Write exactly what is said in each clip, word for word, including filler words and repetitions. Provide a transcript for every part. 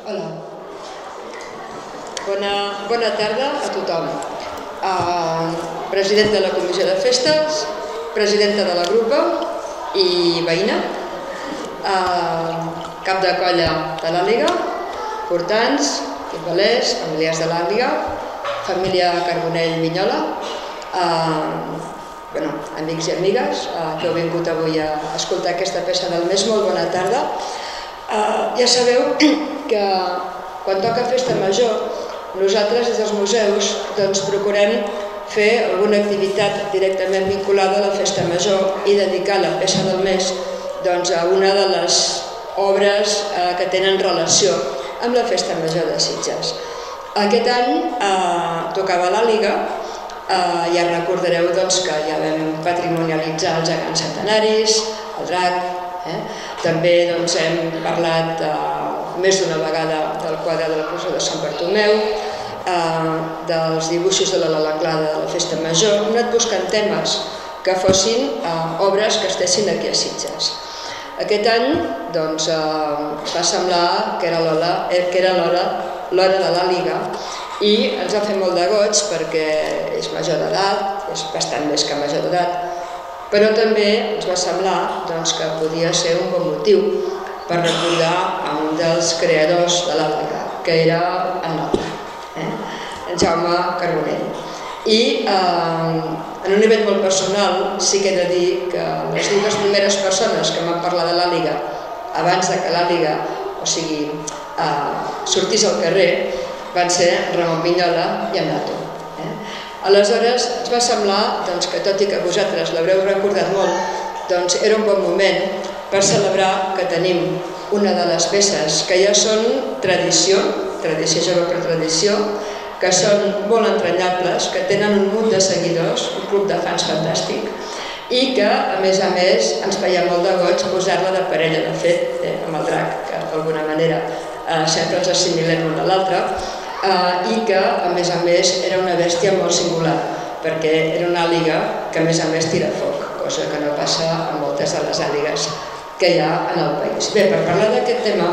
Hola. Bona, bona tarda a tothom. Uh, president de la Comissió de Festes, presidenta de la Grupa i veïna, uh, cap de colla de l'Àliga, portants, futbolers, familiars de l'Àliga, família Carbonell-Vinyola, uh, bueno, amics i amigues uh, que heu vingut avui a escoltar aquesta peça del mes. Molt bona tarda. Uh, ja sabeu que quan toca festa major nosaltres des dels museus doncs, procurem fer alguna activitat directament vinculada a la festa major i dedicar la peça del mes doncs, a una de les obres uh, que tenen relació amb la festa major de Sitges. Aquest any uh, tocava l'Àliga. Uh, ja recordareu doncs, que ja vam patrimonialitzar els gegants centenaris, el drac. Eh? També doncs, hem parlat uh, més d'una vegada del quadre de la processó de Sant Bartomeu, uh, dels dibuixos de la Langlada de la Festa Major. Hem anat buscant temes que fossin uh, obres que estessin aquí a Sitges. Aquest any doncs, uh, va semblar que era l'hora que era l'hora l'hora de l'Àliga i ens va fer molt de goig perquè és major d'edat, és bastant més que major d'edat, però també ens va semblar doncs, que podia ser un bon motiu per recordar a un dels creadors de l'Àliga, que era en l'altre, eh? en Jaume Carbonell. I eh, en un nivell molt personal sí que he de dir que les dues primeres persones que m'han parlat de l'Àliga abans de que l'Àliga, o sigui, eh, sortís al carrer, van ser Ramon Vinyola i en Nato. Eh? Aleshores ens va semblar doncs, que tot i que vosaltres l'haureu recordat molt, doncs era un bon moment per celebrar que tenim una de les peces que ja són tradició, tradició jove per tradició, que són molt entranyables, que tenen un munt de seguidors, un club de fans fantàstic, i que, a més a més, ens feia molt de goig posar-la de parella, de fet, eh, amb el drac, que d'alguna manera eh, sempre ens assimilem l'un a l'altre, eh, i que, a més a més, era una bèstia molt singular, perquè era una àliga que, a més a més, tira foc, cosa que no passa a moltes de les àligues que hi ha en el país. Bé, per parlar d'aquest tema,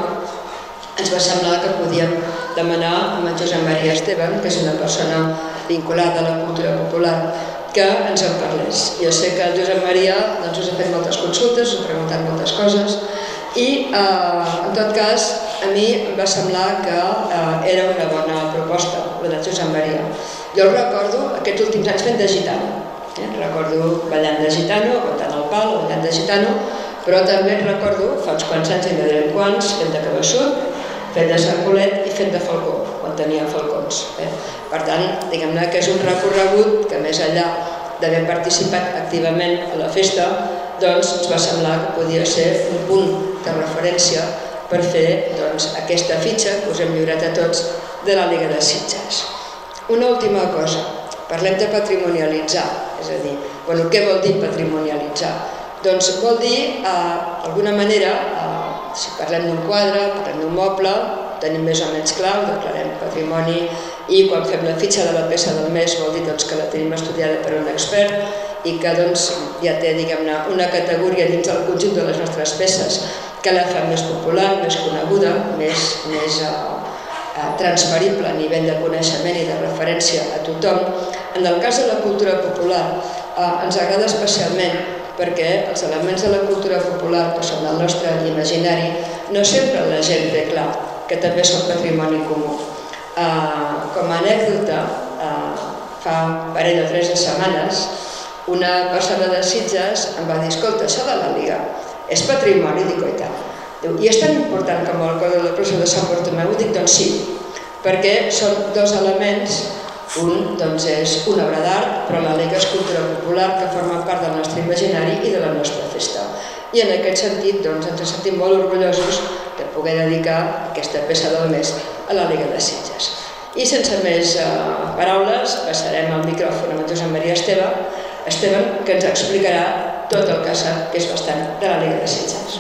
ens va semblar que podíem demanar a en Josep Maria Esteban, que és una persona vinculada a la cultura popular, que ens en parlés. Jo sé que el Josep Maria doncs, us ha fet moltes consultes, us ha preguntat moltes coses i, eh, en tot cas, a mi em va semblar que eh, era una bona proposta, la de Josep Maria. Jo el recordo aquests últims anys fent de gitano. Eh? Recordo ballant de gitano, aguantant el pal, ballant de gitano, però també recordo, fa uns quants anys, i no direm quants, fent de cabeçut, fent de sarcolet i fent de falcó, quan tenia falcons. Eh? Per tant, diguem-ne que és un recorregut que, més enllà d'haver participat activament a la festa, doncs ens va semblar que podia ser un punt de referència per fer doncs, aquesta fitxa que us hem lliurat a tots de l'Àliga de Sitges. Una última cosa, parlem de patrimonialitzar, és a dir, bueno, què vol dir patrimonialitzar? Doncs vol dir, d'alguna manera, si parlem d'un quadre, parlem d'un moble, tenim més o menys clar, ho declarem patrimoni i quan fem la fitxa de la peça del mes vol dir doncs, que la tenim estudiada per un expert i que doncs, ja té diguem-ne una categoria dins del conjunt de les nostres peces que la fa més popular, més coneguda, més, més eh, transferible a nivell de coneixement i de referència a tothom. En el cas de la cultura popular eh, ens agrada especialment perquè els elements de la cultura popular que són del nostre imaginari no sempre la gent té clar que també són patrimoni comú. Uh, com a anècdota, uh, fa un parell o tres de setmanes, una persona de Sitges em va dir: escolta, això de l'Àliga és patrimoni? Dic, oi tant. Diu, i és tan important com el quadre de la processó de Sant Bartomeu? Dic, doncs sí, perquè són dos elements. Un doncs, és una obra d'art, però l'Àliga és cultura popular que forma part del nostre imaginari i de la nostra festa. I en aquest sentit doncs, ens sentim molt orgullosos de poder dedicar aquesta peça del mes a l'Àliga de Sitges. I sense més eh, paraules, passarem el micròfon a en Josep Maria Esteban, Esteban, que ens explicarà tot el que sap, que és bastant, de l'Àliga de Sitges.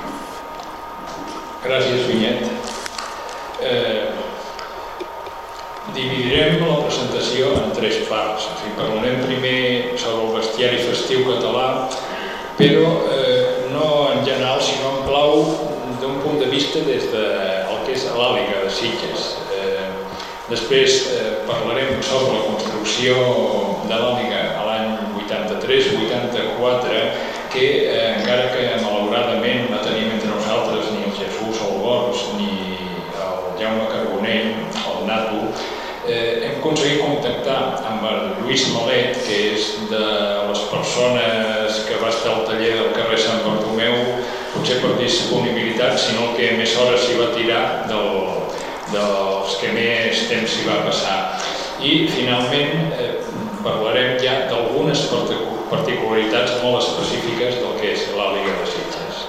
Gràcies, Vinyet. Eh, Dividirem la presentació en tres parts. O sigui, parlarem primer sobre el bestiari festiu català, però eh, no en general, sinó en clau d'un punt de vista des del que és l'Àliga de Sitges. Eh, després eh, parlarem sobre la construcció de l'Àliga a l'any vuitanta-tres vuitanta-quatre, que eh, encara que malauradament no tenim entre nosaltres ni el Jesús Algors ni el Jaume Carbonell, el Nato, Eh, hem aconseguit contactar amb el Lluís Malet, que és de les persones que va estar al taller del carrer Sant Bartomeu, potser per disponibilitat, sinó el que més hores s'hi va tirar del, dels que més temps s'hi va passar. I finalment eh, parlarem ja d'algunes particularitats molt específiques del que és l'Àliga de Sitges.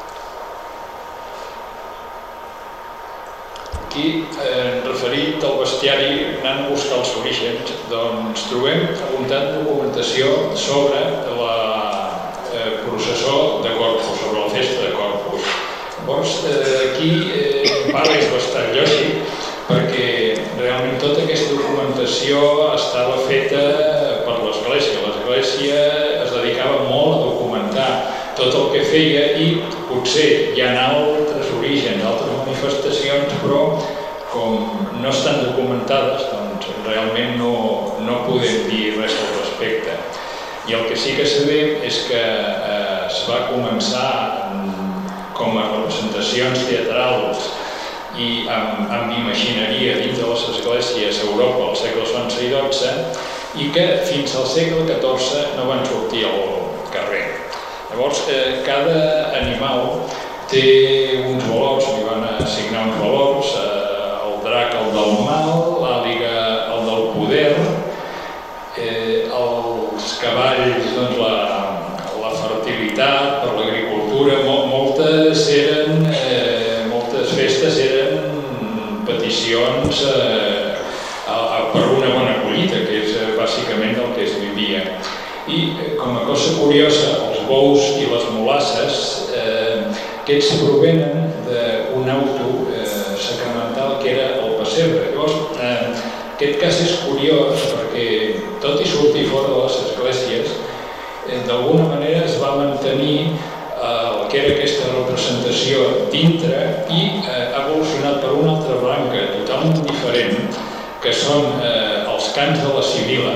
Aquí, eh, referit al bestiari, anant a buscar els orígens, doncs trobem abundant documentació sobre la eh, processó de Corpus, sobre la festa de Corpus. Llavors, eh, aquí eh, part és bastant lògic, perquè realment tota aquesta documentació estava feta per l'Església. L'Església es dedicava molt a documentar tot el que feia i potser hi ha altres orígens, altres manifestacions, però com no estan documentades, doncs realment no, no podem dir res al respecte. I el que sí que sabem és que eh, es va començar com a representacions teatrals i amb, amb imagineria dins de les esglésies a Europa al segles onze i dotze i que fins al segle catorze no van sortir al carrer. Llavors, eh, cada animal té uns valors, li van assignar uns valors, eh, el drac el del mal, l'àliga el del poder, eh, els cavalls doncs, la, la fertilitat per l'agricultura, mol, moltes eren, eh, moltes festes eren peticions eh, a, a, per una bona collita, que és eh, bàsicament el que es vivia. I eh, com a cosa curiosa, els bous i les molasses, eh, aquests provenen d'un auto eh, sacramental que era el pessebre. Llavors, eh, aquest cas és curiós perquè, tot i sortir fora de les esglésies, eh, d'alguna manera es va mantenir eh, el que era aquesta representació dintre i eh, ha evolucionat per una altra branca totalment diferent, que són eh, els cants de la Sibil·la,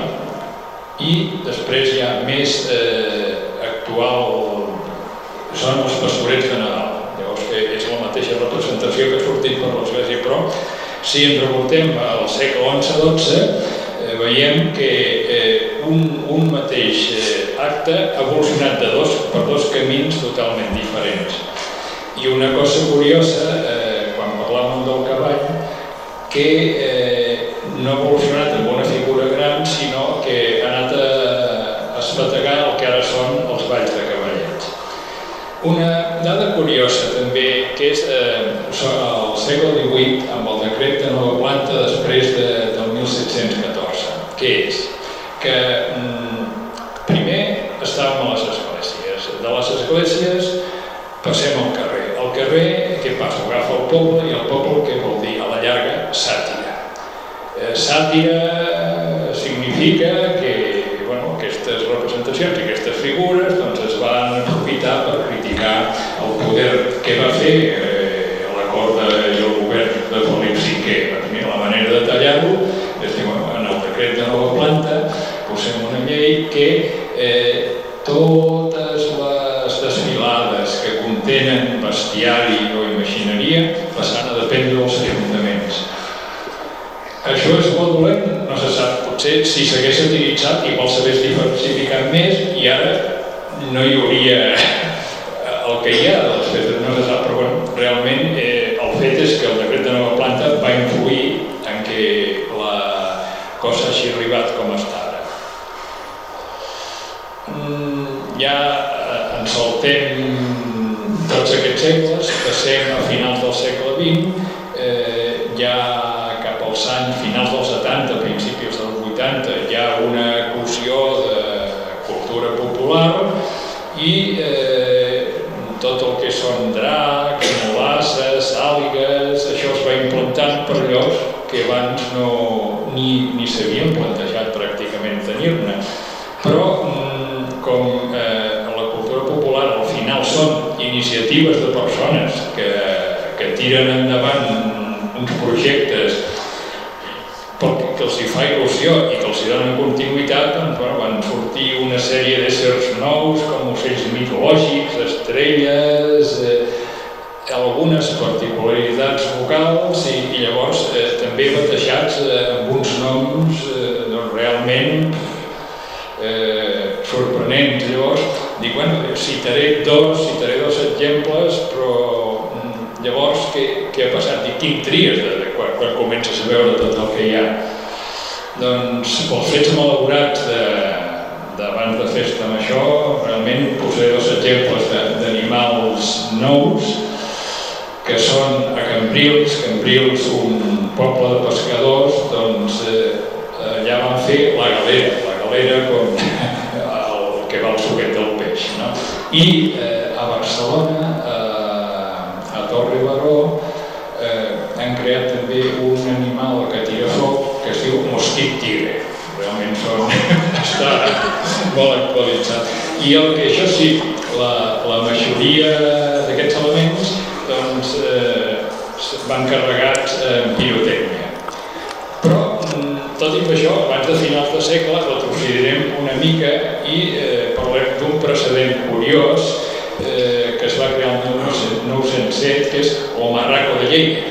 i després hi ha més eh, actual, són els pastorets de Nadal. Llavors, que és la mateixa representació que ha sortit per l'església, però si ens revoltem al segle onze dotze, eh, veiem que eh, un, un mateix eh, acte ha evolucionat de dos, per dos camins totalment diferents. I una cosa curiosa, eh, quan parlàvem del cavall, que eh, no ha evolucionat amb una figura gran, sinó que ha anat a espetegar el que ara són els balls de cavallets. Una dada curiosa també, que és eh, al segle divuit, amb el decret de nova planta després de, del mil set-cents catorze, que és que mm, primer estàvem a les esglésies. De les esglésies passem al carrer. Al carrer, què passa? Agafa el poble i el poble què vol dir? A la llarga, sàtira. Eh, sàtira significa que bueno, aquestes representacions i aquestes figures doncs, es van aprofitar per criticar el poder que va fer eh, la cort i el govern de Felip cinquè. Mira, la manera de tallar-ho és dir, bueno, en el decret de nova planta posem una llei que eh, totes les desfilades que contenen bestiari o imagineria passaran a dependre dels ajuntaments. Això és molt dolent, no se sap. Potser si s'hagués utilitzat igual s'hagués diversificat més i ara no hi hauria el que hi ha de les festes, no se sap, però bueno, realment eh, el fet és que el decret de nova planta va influir en que la cosa hagi arribat com està ara. Mm, ja eh, ens saltem tots aquests segles, passem a finals del segle vint, eh, ja als anys finals dels setanta, principis dels vuitanta, hi ha una eclosió de cultura popular i eh, tot el que són dracs, molasses, àligues, això es va implantant per llocs que abans no, ni, ni s'havien plantejat pràcticament tenir-ne. Però com eh, la cultura popular al final són iniciatives de persones que, que tiren endavant uns projectes que els hi fa il·lusió i que els hi donen continuïtat, doncs bueno, van sortir una sèrie d'éssers nous com ocells mitològics, estrelles, eh, algunes particularitats vocals i, i llavors eh, també batejats eh, amb uns noms eh, doncs, realment eh, sorprenents. Llavors, dic, bueno, citaré dos, citaré dos exemples, però mm, llavors què, què ha passat? Dic, quin tries de, de, quan, quan comences a veure tot el que hi ha? Doncs, pels fets elaborats d'abans de festa amb això, realment posaré dos exemples d'animals nous, que són a Cambrils, Cambrils, un poble de pescadors, doncs eh, allà van fer la galera, la galera com el que va al suquet del peix, no? I eh, a Barcelona, eh, a Torre Baró, eh, han creat també un animal que tira foc que es diu mosquit tigre. Realment són, està molt actualitzat. I el que això sí, la, la majoria d'aquests elements doncs, eh, van carregats en pirotècnia. Però, tot i això, abans de finals de segle, retrocedirem una mica i eh, parlem d'un precedent curiós eh, que es va crear el mil nou-cents set, que és el marraco de Lleida.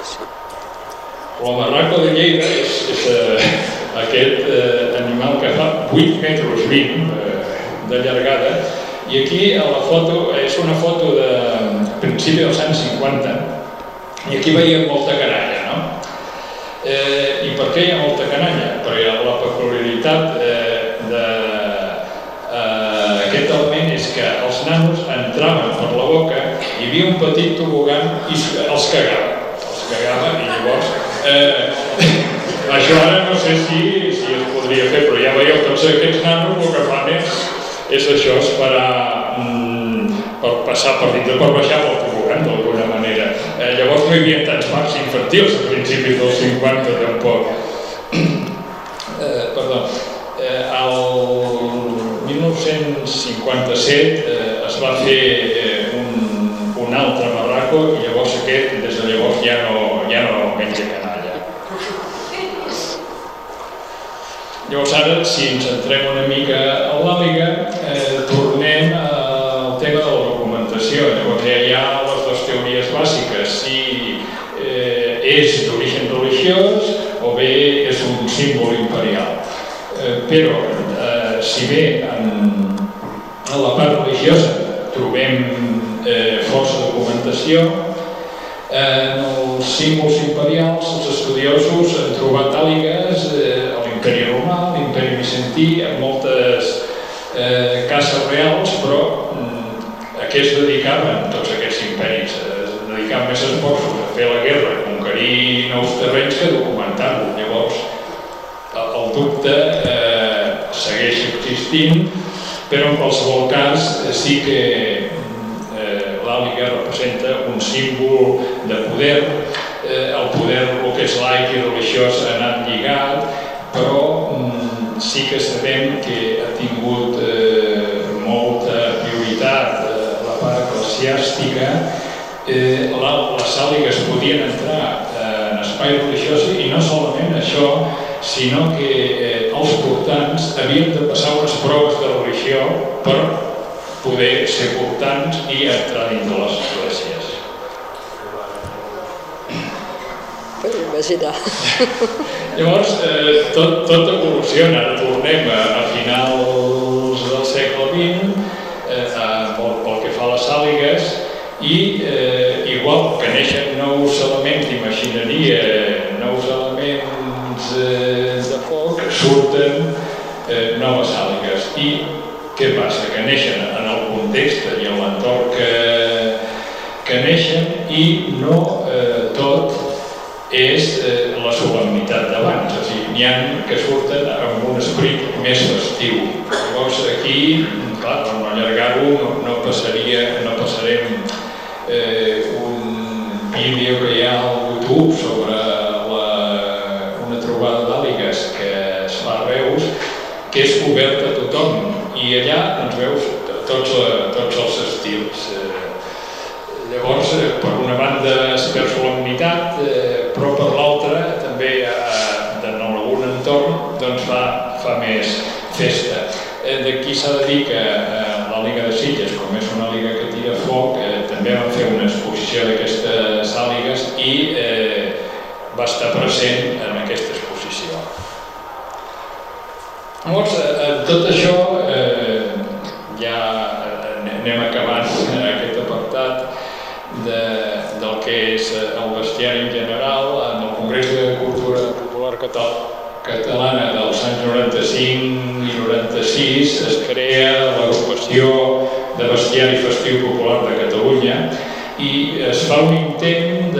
El marraco de Lleida és, és eh, aquest eh, animal que fa vuit metres vint eh, de llargada, i aquí a la foto és una foto de principi dels anys cinquanta, i aquí veiem molta canalla, no? Eh, I per què hi ha molta canalla? Perquè la peculiaritat eh, d'aquest eh, element és que els nanos entraven per la boca, hi havia un petit tobogan i els cagava. Els cagava i llavors... Eh, això ara no sé si, si es podria fer, però ja veieu tots aquests nanos el que fan és, és això, esperar mm, per passar per dintre, per baixar pel tobogan d'alguna manera. Eh, llavors no hi havia tants parcs infantils a principis dels cinquanta tampoc. Eh, perdó, eh, el mil nou-cents cinquanta-set eh, es va fer eh, un, un altre marraco i llavors aquest des de llavors ja no, ja no menja canalla. Llavors ara, si ens centrem una mica a l'àliga, eh, tornem al tema de la documentació. Llavors ja hi ha les dues teories bàsiques, si eh, és d'origen religiós o bé és un símbol imperial. Eh, però, eh, si bé en, en la part religiosa trobem eh, força documentació, en els símbols imperials, els estudiosos han trobat àligues eh, a l'imperi romà, a l'imperi bizantí, amb moltes eh, cases reals, però mm, a què es dedicaven tots aquests imperis? Es dedicaven més esforços a fer la guerra, a conquerir nous terrenys que a documentar-ho. Llavors, el dubte eh, segueix existint, però en qualsevol cas sí que l'àliga representa un símbol de poder, eh, el poder, el que és laic i religiós ha anat lligat, però mm, sí que sabem que ha tingut eh, molta prioritat eh, la part eclesiàstica. Eh, la, les àligues podien entrar eh, en espai religiós i no solament això, sinó que eh, els portants havien de passar unes proves de religió per poder ser portants i entrar dins de les esglésies. Llavors, eh, tot, tot evoluciona. Ara tornem a, a finals del segle vint, eh, pel, pel que fa a les àligues, i eh, igual que neixen nous elements d'imagineria, nous elements eh, de foc, surten eh, noves àligues. I què passa? Que neixen en el context i en l'entorn que, que neixen i no eh, tot és eh, la solemnitat d'abans. O sigui, n'hi ha que surten amb un esperit més festiu. Llavors aquí, clar, per no allargar-ho, no, no, passaria, no passarem eh, un vídeo que hi ha al YouTube sobre la, una trobada d'àligues que es fa a Reus, que és obert a tothom, i allà doncs, veus tots, tots els estils. Llavors, per una banda es perd solemnitat, però per l'altra també en algun entorn doncs, fa, fa més festa. D'aquí s'ha de dir que l'Àliga de Sitges, com és una àliga que tira foc, també van fer una exposició d'aquestes àligues i va estar present en aquesta exposició. Llavors, tot això ja anem acabant aquest apartat del que és el bestiari en general. En el Congrés de Cultura Popular Catalana dels anys noranta-cinc i noranta-sis es crea l'agrupació de bestiari festiu popular de Catalunya i es fa un intent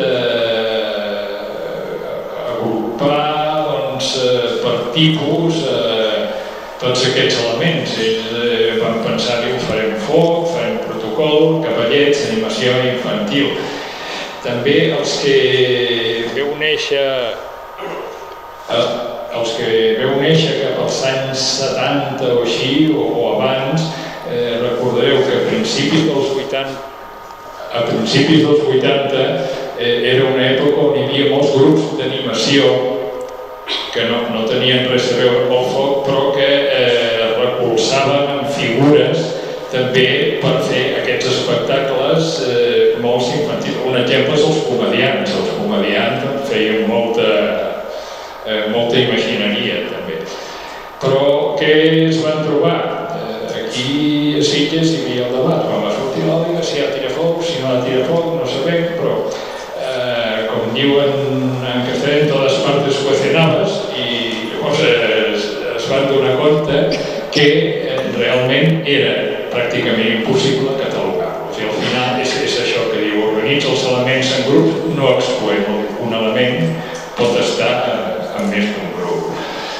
d'agrupar per tipus tots aquests elements. Ells van pensar-hi, ho farem foc, farem protocol, cavallets, animació infantil. També els que veu néixer els que veu néixer cap als anys setanta o així, o abans, recordareu que a principis dels vuitanta a principis dels vuitanta era una època on hi havia molts grups d'animació que no, no tenien res a veure amb el foc, però que eh, recolzaven en figures també per fer aquests espectacles eh, molt infantils. Un exemple és els comediants. Els comediants feien molta, eh, molta imagineria també. Però què es van trobar? Eh, aquí a Sitges hi havia el debat. Quan va sortir l'àliga, si ha tira foc, si no ha tira foc, no sabem, però eh, com diuen en cafè, en totes partes cocinades, i llavors es, es van donar compte que eh, realment era pràcticament impossible catalogar-lo. O sigui, al final és, és això que diu, organitza els elements en grups, no excloem. Un element pot estar en més d'un grup.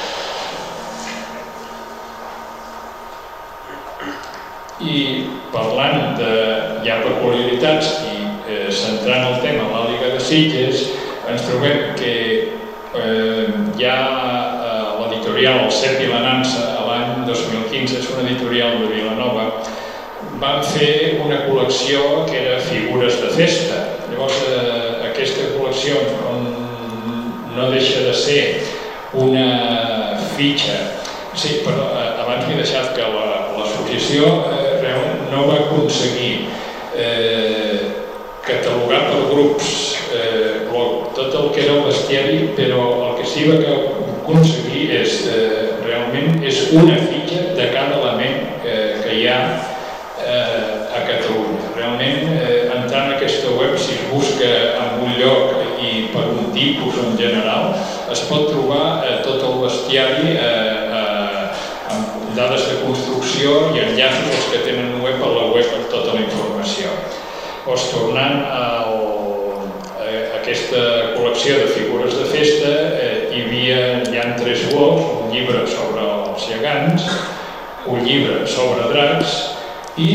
I parlant de ja peculiaritats i eh, centrant el tema a l'Àliga de Sitges, ens trobem que eh, ja eh, l'editorial El Cep i la Nansa, l'any dos mil quinze, és una editorial de Vilanova, van fer una col·lecció que era figures de festa. Llavors, eh, aquesta col·lecció no deixa de ser una fitxa. Sí, però eh, abans m'he deixat que l'associació eh, no va aconseguir eh, catalogar per grups eh, tot el que era el bestiari, però el que sí va aconseguir és eh, realment és una fitxa de cada element eh, que hi ha eh, a Catalunya. Realment, eh, entrant a aquesta web, si es busca en un lloc i per un tipus en general, es pot trobar eh, tot el bestiari eh, amb dades de construcció i enllaços als que tenen web a la web amb tota la informació. Llavors, tornant a aquesta col·lecció de figures de festa, hi havia ja tres blocs, un llibre sobre els gegants, un llibre sobre dracs i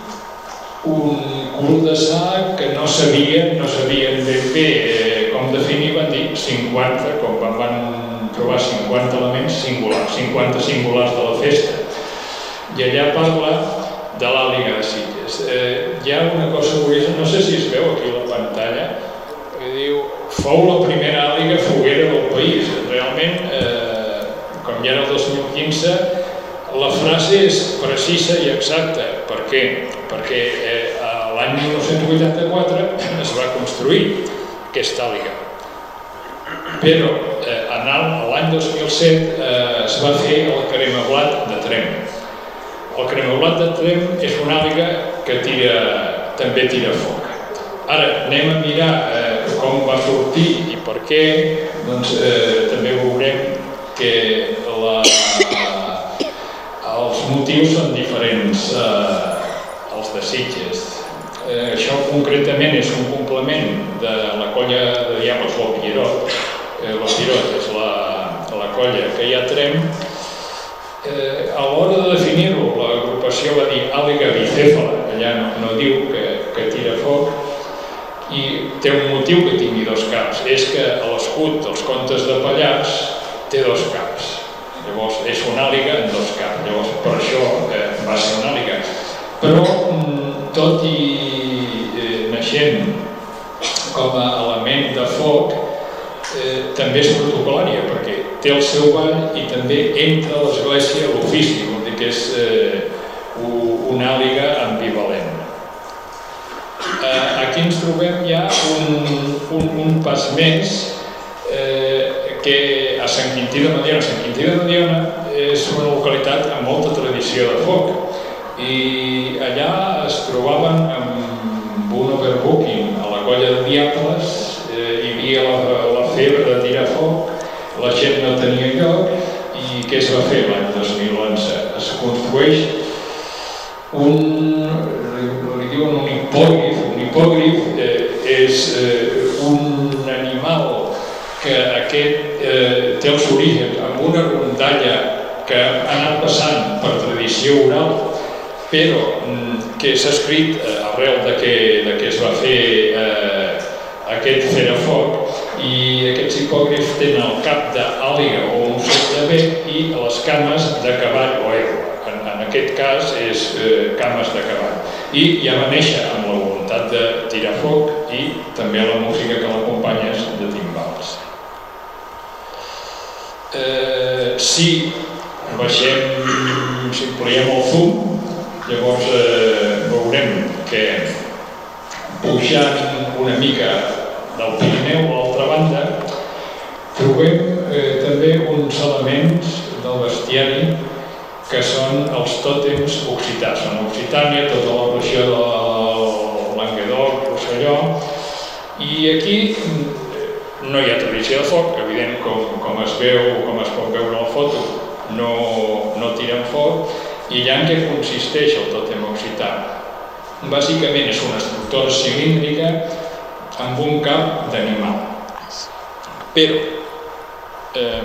un cul de sac que no sabien, no sabien ben bé com definir, van dir cinquanta, com van trobar cinquanta elements singulars, cinquanta singulars de la festa. I allà parla de l'Àliga de Sitges. Eh, hi ha una cosa curiosa, no sé si es veu aquí a la pantalla, que diu, fou la primera àliga foguera del país. Realment, eh, com ja era el dos mil quinze, la frase és precisa i exacta. Per què? Perquè eh, l'any mil nou-cents vuitanta-quatre es va construir aquesta àliga. Però eh, l'any dos mil set eh, es va fer el cremablat de Tremp. El cremablat de Tremp és una àliga que tira, també tira foc. Ara anem a mirar eh, com va sortir i per què, doncs eh, també veurem que la, els motius són diferents eh, als de Sitges. Eh, això concretament és un complement de la colla de Diables del Pierrot. Eh, el Pierrot és la, la colla que hi ha a Tremp. Eh, a l'hora de definir-lo, l'agrupació va dir àliga bicèfala, allà no, no diu que, que tira foc, i té un motiu que tingui dos caps, és que a l'escut dels contes de Pallars té dos caps. Llavors és una àliga en dos caps, llavors per això eh, va ser una àliga. Però tot i eh, naixent com a element de foc, eh, també és protocolària, perquè té el seu ball i també entra a l'església a l'ofici, vol dir que és eh, una àliga ambivalent. Eh, aquí ens trobem ja un, un, un pas més eh, que a Sant Quintí de Mediona. Sant Quintí de Mediona és una localitat amb molta tradició de foc i allà es trobaven amb un overbooking a la colla de Diables, eh, hi havia la, la febre de tirar foc, la gent no tenia lloc i què es va fer l'any dos mil onze? Es construeix un, li diuen un hipògrif, un hipògrif eh, és eh, un animal que aquest eh, té els orígens amb una rondalla que ha anat passant per tradició oral, però que s'ha escrit arrel de que, de que es va fer eh, aquest ferafoc, i aquests hipògrifs tenen el cap d'àliga o un ocellet de bec i les cames de cavall o egle. En, en aquest cas és eh, cames de cavall. I ja va néixer amb la voluntat de tirar foc i també la música que l'acompanya és de timbals. Eh, si baixem, si ampliem el zoom, llavors eh, veurem que pujant una mica del Pirineu a l'altra banda trobem eh, també uns elements del bestiari que són els tòtems occitans. En Occitània, tota la regió del Languedoc, Rosselló, i aquí no hi ha tradició de foc, evident, com, com es veu, com es pot veure a la foto, no, no tiren foc, i allà en què consisteix el tòtem occità? Bàsicament és una estructura cilíndrica amb un cap d'animal. Però, eh,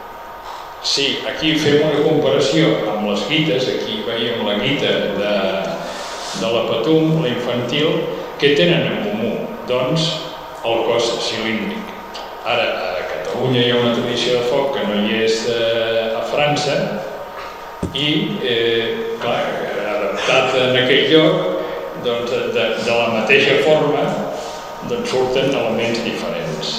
si aquí fem una comparació amb les guites, aquí veiem la guita de, de la Patum, la infantil, què tenen en comú? Doncs el cos cilíndric. Ara, a Catalunya hi ha una tradició de foc que no hi és eh, a França, i, eh, clar, adaptat en aquell lloc, doncs, de, de la mateixa forma, doncs surten elements diferents.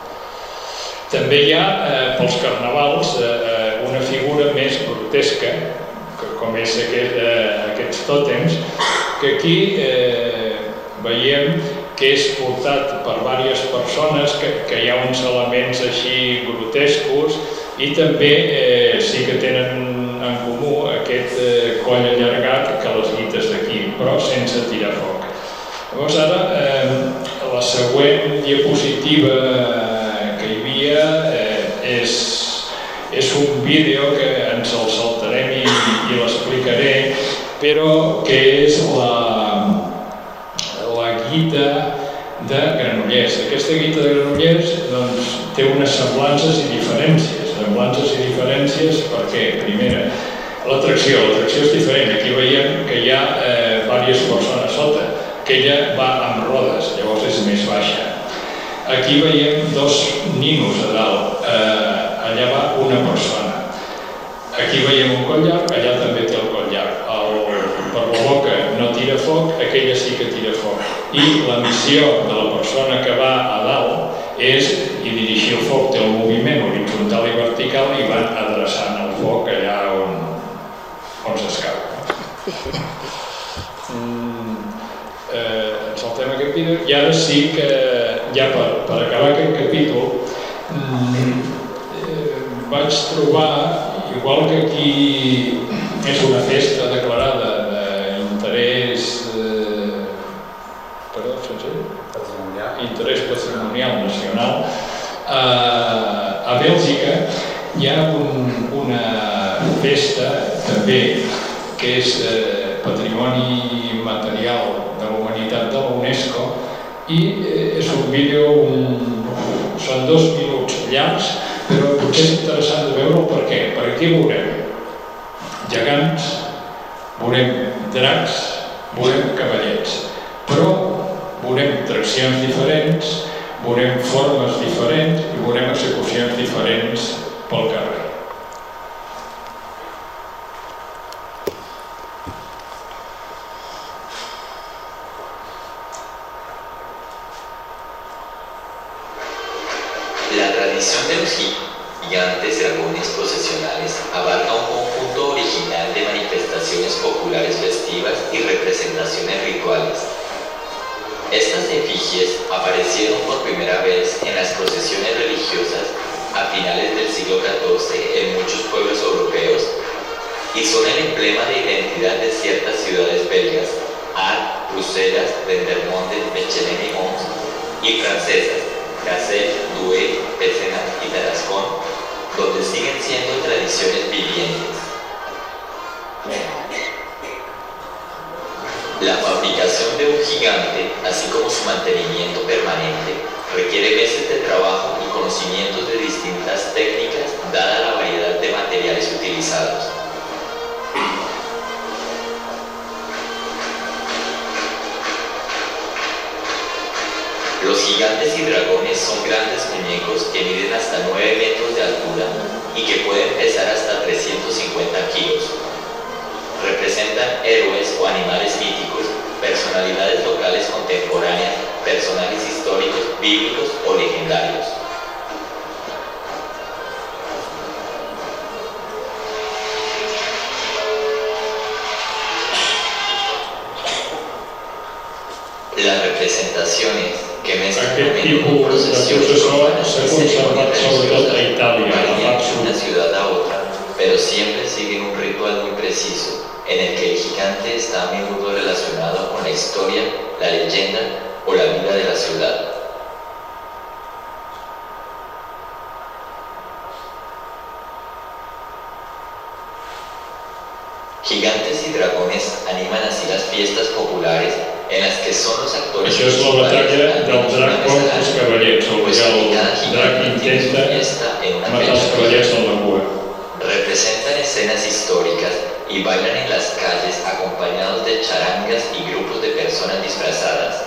També hi ha, eh, pels carnavals, eh, una figura més grotesca, com és aquest, eh, aquests tòtems, que aquí eh, veiem que és portat per diverses persones, que, que hi ha uns elements així grotescos, i també eh, sí que tenen en comú aquest eh, coll allargat que les guites d'aquí, però sense tirar foc. Llavors ara, eh, la següent diapositiva que hi havia eh, és, és un vídeo que ens el saltarem i, i l'explicaré, però que és la, la guita de Granollers. Aquesta guita de Granollers doncs, té unes semblances i diferències. Semblances i diferències perquè, primera, l'atracció. L'atracció és diferent. Aquí veiem que hi ha eh, diverses persones sota. Aquella va amb rodes, llavors és més baixa. Aquí veiem dos ninos a dalt. Eh, allà va una persona. Aquí veiem un coll llarg, allà també té el coll llarg. El, per la boca no tira foc, aquella sí que tira foc. I la missió de la persona que va a dalt és i dirigir el foc, té el moviment horitzontal i vertical i van adreçant el foc allà on, on s'escau. Mm, eh, saltem aquest vídeo i ara sí que ja per, per acabar aquest capítol mm, eh, vaig trobar, igual que aquí és una festa declarada d'interès eh, perdó, sencer? Interès patrimonial nacional, eh, a Bèlgica hi ha un, una festa també que és eh, patrimoni material de la humanitat de la UNESCO i eh, és un vídeo, un, són dos minuts llargs, però potser és interessant de veure'l per què? Perquè aquí veurem gegants, veurem dracs, veurem cavallets, però veurem traccions diferents, veurem formes diferents i veurem execucions diferents pel camp. Gigantes Dragones Procesionales abarca un conjunto original de manifestaciones populares festivas y representaciones rituales. Estas efigies aparecieron por primera vez en las procesiones religiosas a finales del siglo catorce en muchos pueblos europeos y son el emblema de identidad de ciertas ciudades belgas, Ars, Bruselas, Dendermonde, Mechelen y Mons, y francesas, Cassel, Douai, Fessenheim y Tarascon, donde siguen siendo tradiciones vivientes. La fabricación de un gigante, así como su mantenimiento permanente, requiere meses de trabajo y conocimientos de distintas técnicas, dada la variedad de materiales utilizados. Los gigantes y dragones son grandes muñecos que miden hasta nueve metros de altura y que pueden pesar hasta trescientos cincuenta kilos. Representan héroes o animales míticos, personalidades locales contemporáneas, personajes históricos, bíblicos o legendarios. Las representaciones que mezclan un procesión s'ha conservat sobretot a Itàlia, a la part sud. De una ciudad a otra, pero siempre siguen un ritual muy preciso, en el que el gigante está a menudo relacionado con la historia, la leyenda o la vida de la ciudad. Gigantes y dragones animan así las fiestas populares en las que son los actores. Això és la batalla del drac contra els cavallets, on el drac intenta matar els cavallets en la cua. Representan escenas históricas y bailan en las calles acompañados de charangas y grupos de personas disfrazadas.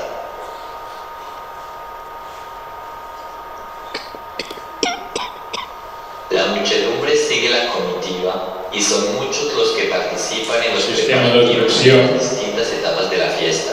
La muchedumbre sigue la comitiva y son muchos los que participan en los preparativos de las distintas etapas de la fiesta.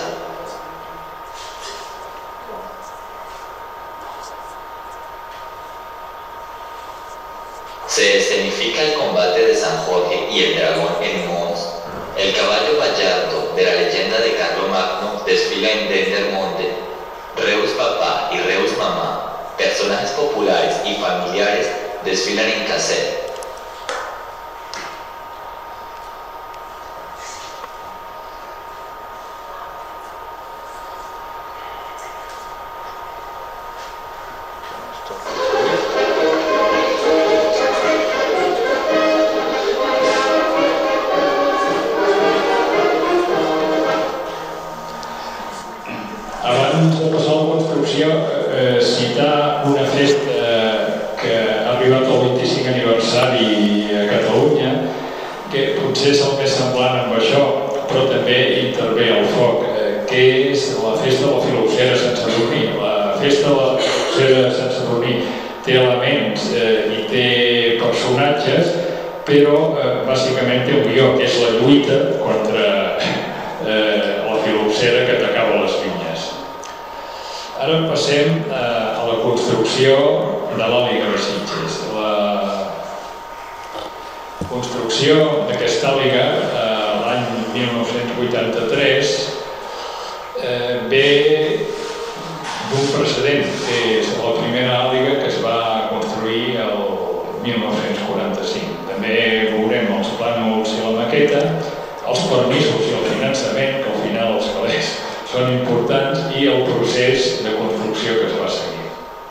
Se escenifica el combate de San Jorge y el dragón en Mons. El caballo Gallardo de la leyenda de Carlomagno desfila en Dendermonde. Reus Papá y Reus Mamá, personajes populares y familiares, desfilan en Cassel. Abans de passar a la construcció, eh, citar una festa que ha arribat al vint-i-cinc aniversari a Catalunya, que potser és el més semblant amb això, però també intervé el foc, eh, que és la festa de la Filosera sense dormir. La festa de la Filosera sense dormir té elements eh, i té personatges, però eh, bàsicament té un guió, que és la lluita contra eh, la filopsera que atacava les vinyes. Ara passem eh, a la construcció de l'àliga de Sitges. La construcció d'aquesta àliga eh, l'any mil nou-cents vuitanta-tres eh, ve d'un precedent, que és la primera àliga que es va construir el mil nou-cents quaranta-cinc. També veurem els plànols i la maqueta, els permisos i el finançament, que al final els calés són importants, i el procés de construcció que es va seguir.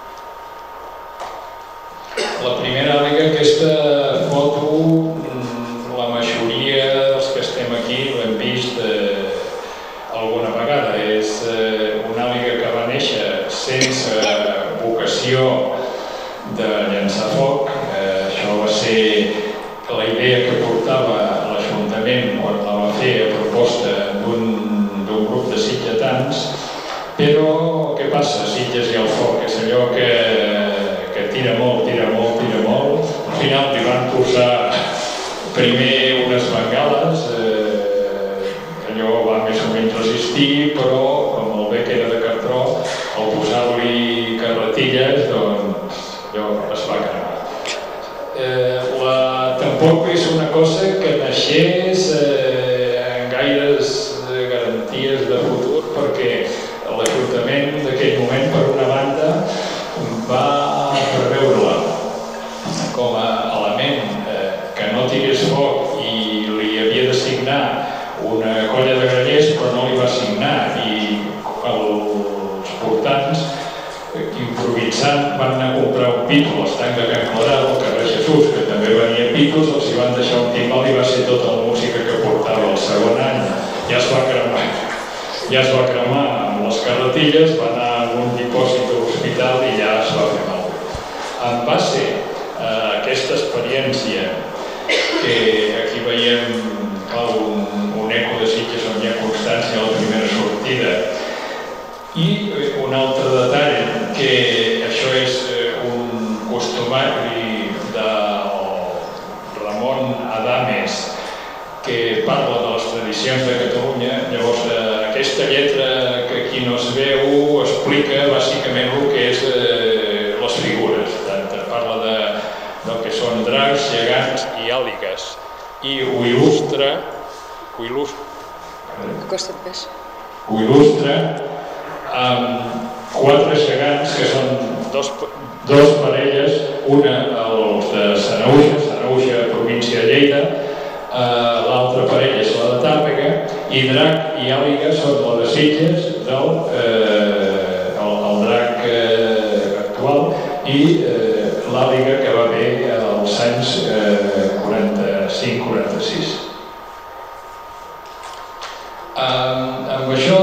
La primera àliga, aquesta foto, la majoria dels que estem aquí l'hem vist eh, alguna vegada. És eh, una àliga que va néixer sense vocació de llançar foc. Eh, això va ser la idea que portava l'Ajuntament quan la va fer a proposta d'un grup de sitgetans, però què passa? Sitges i el foc és allò que, que tira molt, tira molt, tira molt. Al final li van posar primer unes bengales, eh, allò va més o menys resistir, però com el bec era de cartró, al posar-li carretilles, doncs allò es va cremar. tampoc és una cosa que naixés amb gaires garanties de futur, perquè l'Ajuntament d'aquell moment, per una banda, va preveure-la com a element que no tirés foc i li havia de signar una colla de grallers, però no li va signar, i els portants, improvisant, van anar a comprar un pítol al estanc de Can Claral, al carrer Jesús, que també venia pítols, els hi van deixar un timbal i va ser tota la música que portava el segon any. Ja es va cremar, ja es va cremar amb les carretilles, va anar a un dipòsit de l'hospital i ja es va fer malbé. En base a aquesta experiència, que aquí veiem un eco de Sitges on hi ha constància a la primera sortida, i un altre detall, que això és un costumari del Ramon Adames, que parla de les tradicions de Catalunya. Llavors, aquesta lletra que aquí no es veu explica bàsicament el que és les figures. Parla del que són dracs, gegants i àligues, i ho il·lustra ho il·lustra ho il·lustra amb quatre gegants que són dos, dos parelles, una els de Sanaüja, Sanaüja, província de Lleida, eh, l'altra parella és la de Tàrrega, i drac i àliga són la de Sitges, del, eh, el, el drac eh, actual, i eh, l'àliga que va haver als anys eh, quaranta-cinc quaranta-sis. Um, amb això,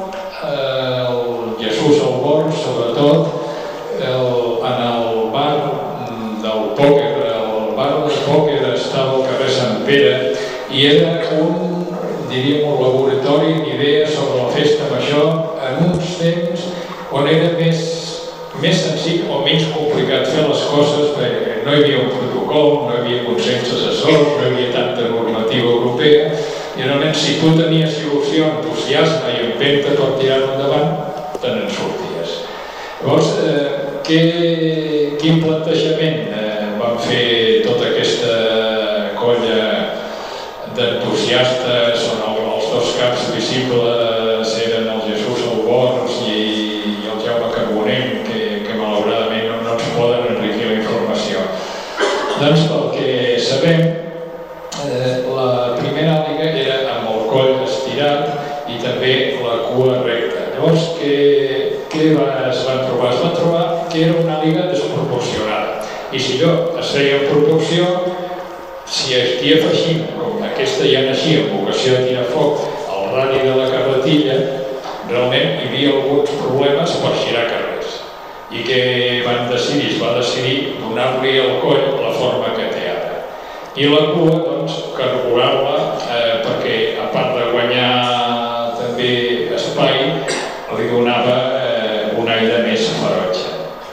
el Jesús Albor, sobretot, el, en el bar del pòquer, el bar del pòquer estava al carrer Sant Pere i era un, diríem, un laboratori d'idees sobre la festa major en uns temps on era més, més senzill o menys complicat fer les coses, perquè no hi havia un protocol, no hi havia consens assessor, no hi havia tanta normativa europea. I realment, si tu tenies il·lusió, entusiasme i empenta per tirar-ho endavant, te n'en sorties. Llavors, eh, que, quin plantejament eh, van fer tota aquesta colla d'entusiastes, on el, els dos caps visibles eren el Jesús Albors i, i el Jaume Carbonell, que, que malauradament no, no ens poden enriquir la informació. Doncs, pel que sabem, Eh, la primera àliga era amb el coll estirat i també la cua recta. Llavors, què, què es van trobar? Es van trobar que era una àliga desproporcionada. I si allò es feia en proporció, si aquí afegim, com aquesta ja naixia amb vocació de tirar foc, al radi de la carretilla, realment hi havia alguns problemes per girar carrers. I què van decidir? Es va decidir donar-li al coll la forma que té ara. I la cua, doncs, carburar-la, eh, perquè a part de guanyar també espai, li donava eh, un aire més ferotge.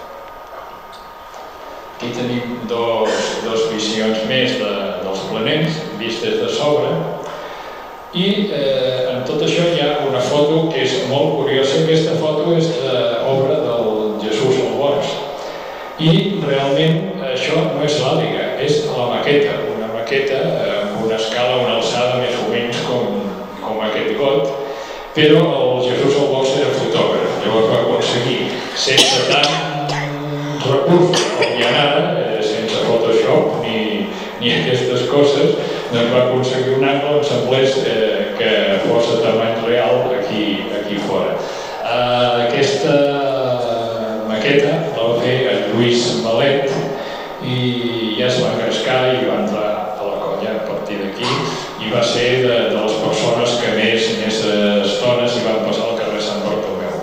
Aquí tenim dos, dos visions més de, dels planers, vistes de sobre, i eh, en tot això hi ha una foto que és molt curiosa. Aquesta foto és d'obra del Jesús Albors. I realment això no és l'àliga, és la maqueta, una maqueta amb una escala, una alçada més o menys com, com aquest got, però el Jesús Albors era fotògraf, llavors va aconseguir, sense tant recursos com hi ha ara, sense Photoshop ni, ni aquestes coses, doncs va aconseguir un angle on semblés eh, que fos a tamany real aquí, aquí fora. Uh, aquesta maqueta la va fer en Lluís Malet i ja es va engrescar i va entrar a la colla a partir d'aquí i va ser de, de les persones que més, més estones hi van passar al carrer Sant Bartomeu.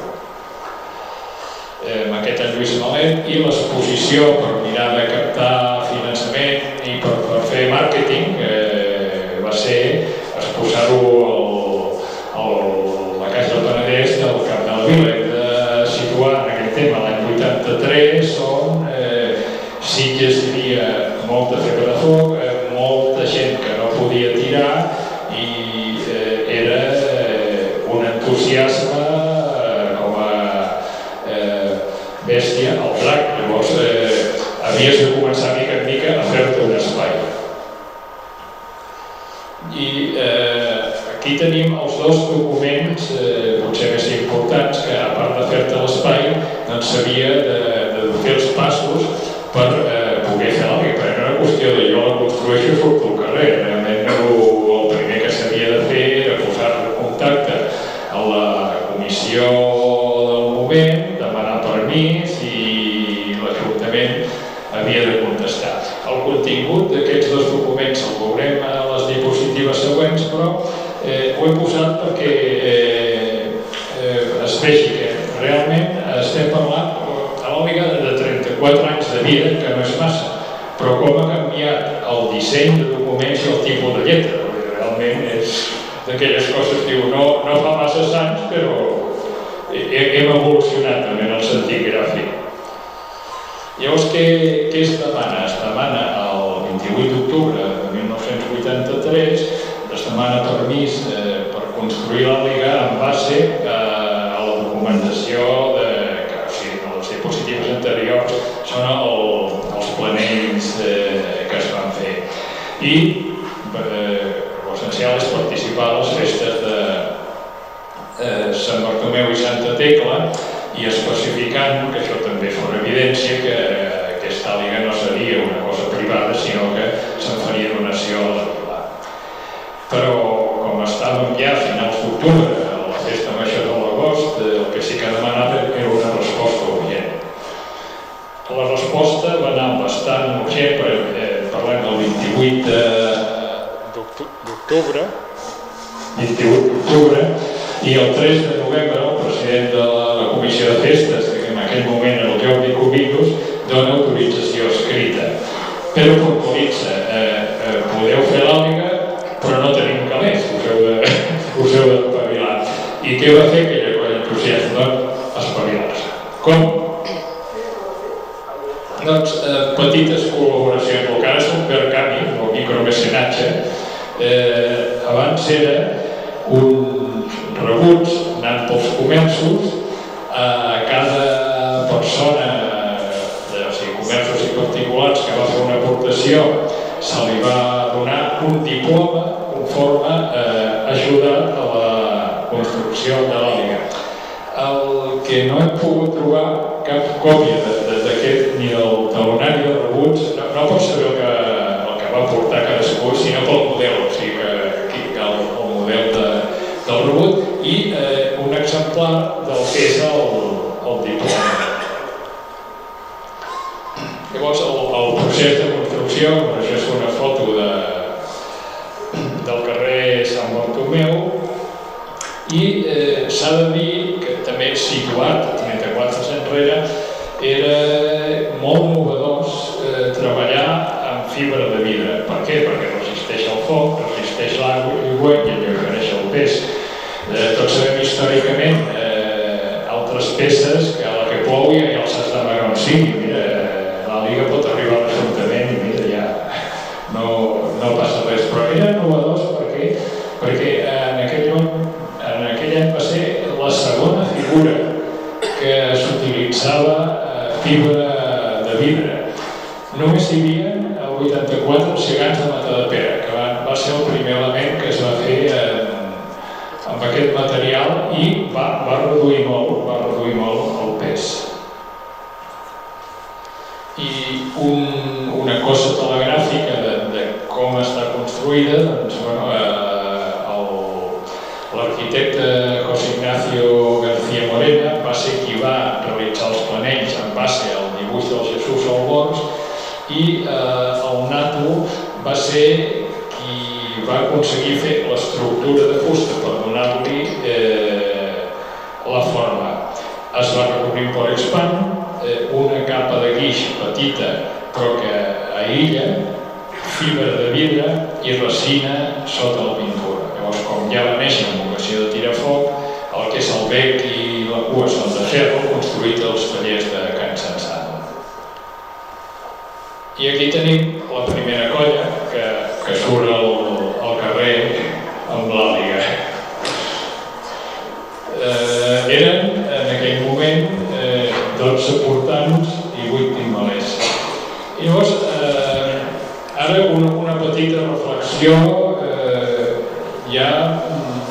Eh, maqueta en Lluís Malet i l'exposició per mirar de captar finançament i per, per fer màrqueting eh, va ser exposar-ho a la Casa del Penedès del Camp de la Vila. Hem de situar en aquest tema l'any vuitanta-tres on eh, Sitges hi havia molta febre de foc, eh, molta gent que no podia tirar i eh, era eh, un entusiasme eh, com a eh, bèstia, el drac. Llavors eh, havies de començar mica en mica a fer-te aquí tenim els dos documents potser més importants que, a part de fer-te l'espai, doncs s'havia de fer els passos per poder fer l'àliga, perquè no era qüestió de jo la construeixo i surto al carrer. Realment el primer que s'havia de fer era posar-me en contacte a la comissió del moment, demanar permís i l'Ajuntament havia de contestar. El contingut d'aquests dos documents el veurem a les diapositives següents, però ho he posat perquè es vegi que realment estem parlant a l'àliga de trenta-quatre anys de vida, que no és massa, però com ha canviat el disseny de documents i el tipus de lletra. Realment és d'aquelles coses que diu, no fa massa anys, però hem evolucionat també en el sentit gràfic. Llavors, què es demana? Es demana el vint-i-vuit d'octubre de mil nou-cents vuitanta-tres, es demana permís per construir l'àliga en base a la documentació de les diapositives anteriors, són els planells que es van fer. I l'essencial és participar a les festes de Sant Bartomeu i Santa Tecla i especificant, que això també fa una evidència, que aquesta àliga no seria una cosa privada, sinó que se'n faria donació a la privada. Però, com estàvem ja a finals d'octubre, a la festa major de l'agost, el que sí que demanava era una resposta urgent. La resposta va anar bastant urgent, parlem del vint-i-vuit d'octubre, vint-i-vuit d'octubre, i el tres de novembre el president de la Comissió de Festes, que en aquell moment era el Jordi Cubitos, dona autorització escrita, però puntualitza, podeu fer l'àliga, però no tenim calés, us heu d'espavilar. I què va fer aquella colla entusiasta? Espavilar-se. Com? Doncs petites col·laboracions, el que ara és un percanvi, o micromecenatge, abans era uns rebuts anant pels comerços, a cada persona, o sigui, comerços i particulars que va fer una aportació, se li va donar un diploma conforme ajuda a la construcció de l'àliga. El que no hem pogut trobar cap còpia d'aquest ni del talonari de rebuts, no pot saber el que va portar cadascú, sinó pel model, o sigui que el model del rebut i un exemplar del que és el diploma. Llavors, el procés de construcció, això és una foto del carrer Sant Bartomeu, i s'ha de dir que també situat, trenta-quatre anys enrere, era molt innovador treballar amb fibra de vidre. Per què? Perquè resisteix al foc, resisteix l'aigua i alleugereix el pes. Tots sabem històricament altres peces que a la que plou ja els has d'amagar on sigui. Mira, l'àliga pot arribar a l'Ajuntament i mira, ja no passa res. Però eren innovadors perquè en aquell any va ser la segona figura que s'utilitzava fibra de vidre. Només hi havia el vuitanta-quatre els gegants de Matadepera, que va ser el primer element que es va fer amb aquest material i va reduir molt, va reduir molt el pes. I una cosa telegràfica de com està construïda, doncs, bueno, l'arquitecte José Ignacio García Morena va ser qui va realitzar els planells en base al dibuix del Jesús al Bors i el Nato va ser qui va aconseguir fer l'estructura de fusta per donar-li la forma. Es va recobrir per expand, una capa de guix petita però que aïlla, fibra de vidre i resina sota la pintura. Llavors, com ja va néixer amb vocació de tirar foc, el que és el bec i la cua són de ferro, construït als tallers de Can Sansano. I aquí tenim la primera colla que surt al carrer amb l'àliga. Eren, en aquell moment, dotze portants i vuit timbalers. I llavors, ara una petita reflexió ja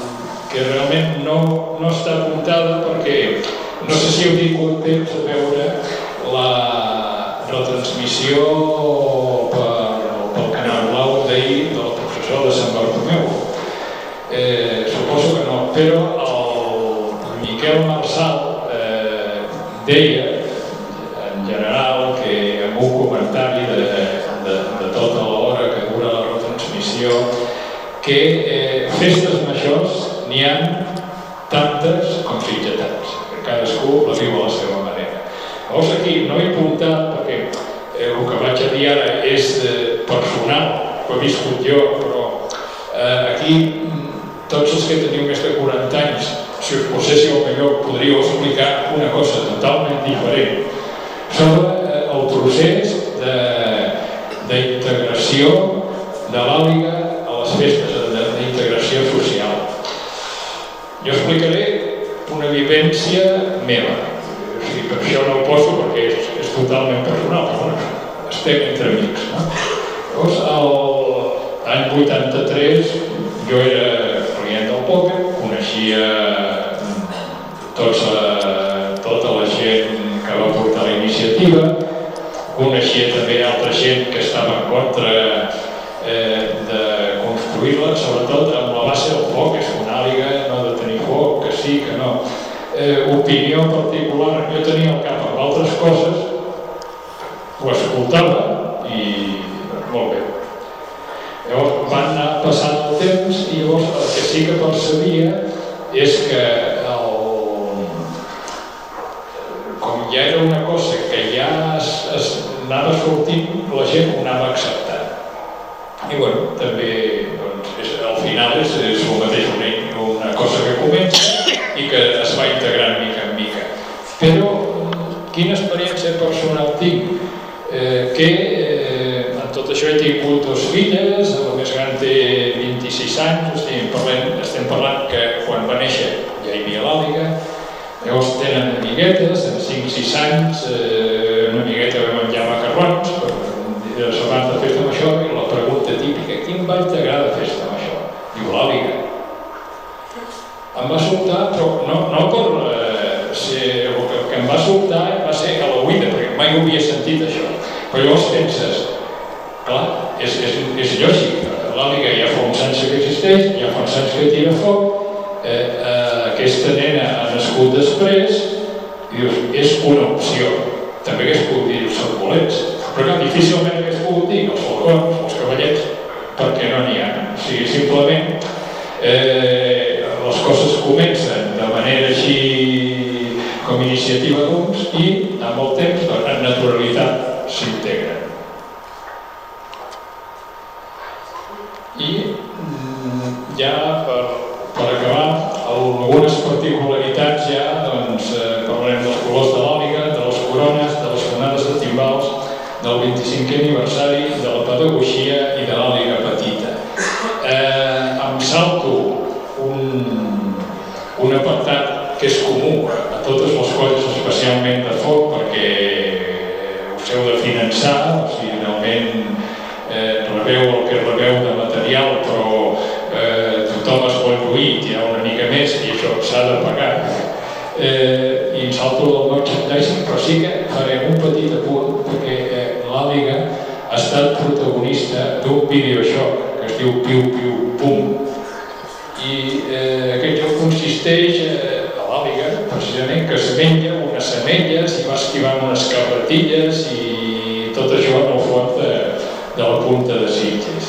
retransmissió pel Canal Blau d'ahir del professor de Sant Bartomeu. Suposo que no, però el Miquel Marçal deia, en general, que en un comentari de tota l'hora que dura la retransmissió, que festes majors n'hi ha tantes com fitxetats, que cadascú la viu a la seva manera. Llavors aquí no he apuntat, perquè el que vaig a dir ara és personal, ho he viscut jo, però aquí tots els que teniu més de quaranta anys, si us poséssiu millor, podríeu explicar una cosa totalment diferent sobre el procés d'integració de l'Àliga a les festes d'integració social. Jo explicaré una vivència meva. Per això no ho poso perquè és totalment personal, però estem entre amics. Llavors, l'any vuitanta-tres jo era client del pòquer, coneixia tota la gent que va portar la iniciativa, coneixia també altra gent que estava en contra de construir-la, sobretot amb la base del foc, és una àliga, no ha de tenir foc, que sí, que no. Opinió particular, jo tenia al cap amb altres coses, ho escoltava i molt bé. Llavors van anar passant el temps i llavors el que sí que percebia és que com ja era una cosa que ja anava sortint, la gent ho anava acceptant. I bueno, també al final és el mateix, una cosa que comença i que es va integrant mica en mica. Però quina experiència personal tinc? Que en tot això he tingut dues filles, la més gran té vint-i-sis anys, estem parlant que quan va néixer ja hi havia l'Àliga, llavors tenen amiguetes, en cinc o sis anys, una amigueta va menjar macarrons, abans de festa major, i la pregunta típica, quin ball t'agrada de festa major? Diu l'Àliga. Em va sobtar, però no per ser... El que em va sobtar va ser a l'oïda, perquè mai ho havia sentit això. Però llavors penses, clar, és lògic, l'Àliga ja fa uns anys que existeix, ja fa uns anys que tira foc, aquesta nena ha nascut després, i dius, és una opció. També hagués pogut dir els servolets, però difícilment hagués pogut dir els falcons, els cavallets, perquè no n'hi ha. O sigui, simplement, les coses comencen de manera així com iniciativa d'uns i amb el temps, en naturalitat, s'integren. I ja per acabar, algunes particularitats ja parlarem dels colors de l'Àliga, de les corones, de les onades de timbals, del vint-i-cinquè aniversari, de la pedagogia i de l'Àliga petita. Em salto un apartat que és comú a totes les colles, especialment de foc, perquè us heu de finançar, o sigui, realment rebeu el que rebeu de material, però tothom es vol lluir, tirar una mica més i això s'ha de pagar. I em salto del merchandising, però sí que farem un petit apunt perquè l'Àliga ha estat protagonista d'un videojoc que es diu Piu Piu Pum. I aquest joc consisteix a l'Àliga, precisament, que es menja unes semelles i va esquivant unes carretilles i tot això en el fort de la punta de Sitges.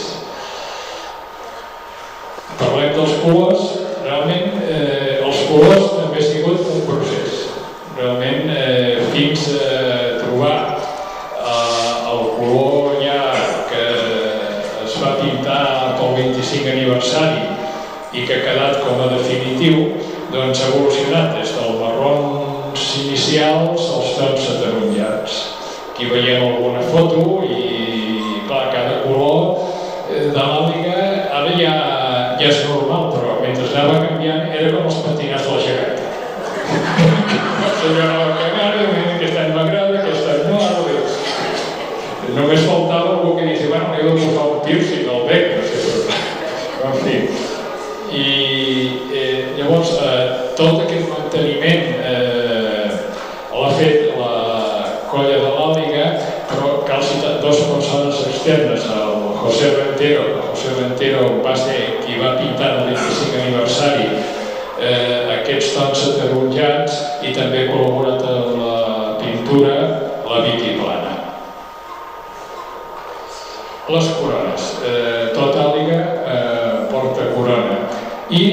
Parlem dels colors. Realment, els colors també ha sigut un procés. Realment, fins a trobar el color ja que es va pintar pel vint-i-cinquè aniversari i que ha quedat com a definitiu, doncs ha evolucionat des dels marrons inicials als tons ataronjats. Aquí veiem alguna foto i, clar, cada color de l'Àliga ara ja és normal, però mentre anava canviant era com els patinats de la geganta. Allò anava cagant, aquest any m'agrada, aquest any no, ara només faltava algú que dice, bueno, he de posar un piercing al bec, no sé, però en fi. I llavors tot aquest manteniment l'ha fet la colla de l'Àliga, però cal citar José Rentero, que José Rentero va ser qui va pintar el vint-i-cinquè aniversari aquests tons ataronjats, i també ha col·laborat en la pintura la Vicky Plana. Les corones. Tot Àliga porta corona. I